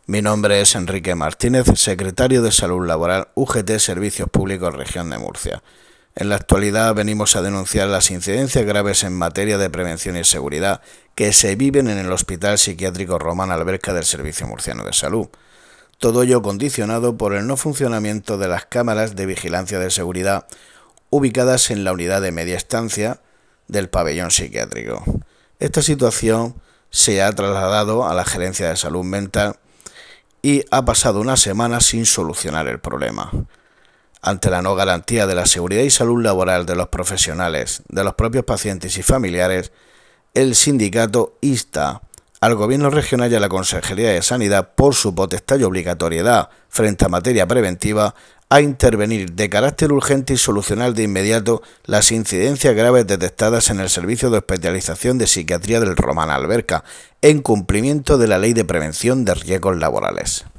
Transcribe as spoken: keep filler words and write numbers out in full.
Mi nombre es Enrique Martínez, secretario de Salud Laboral U G T Servicios Públicos Región de Murcia. En la actualidad venimos a denunciar las incidencias graves en materia de prevención y seguridad que se viven en el Hospital Psiquiátrico Román Alberca del Servicio Murciano de Salud. Todo ello condicionado por el no funcionamiento de las cámaras de vigilancia de seguridad ubicadas en la unidad de media estancia del pabellón psiquiátrico. Esta situación se ha trasladado a la Gerencia de Salud Mental y ha pasado una semana sin solucionar el problema. Ante la no garantía de la seguridad y salud laboral de los profesionales, de los propios pacientes y familiares, el sindicato insta al Gobierno regional y a la Consejería de Sanidad, por su potestad y obligatoriedad frente a materia preventiva, a intervenir de carácter urgente y solucionar de inmediato las incidencias graves detectadas en el Servicio de Especialización de Psiquiatría del Román Alberca, en cumplimiento de la Ley de Prevención de Riesgos Laborales.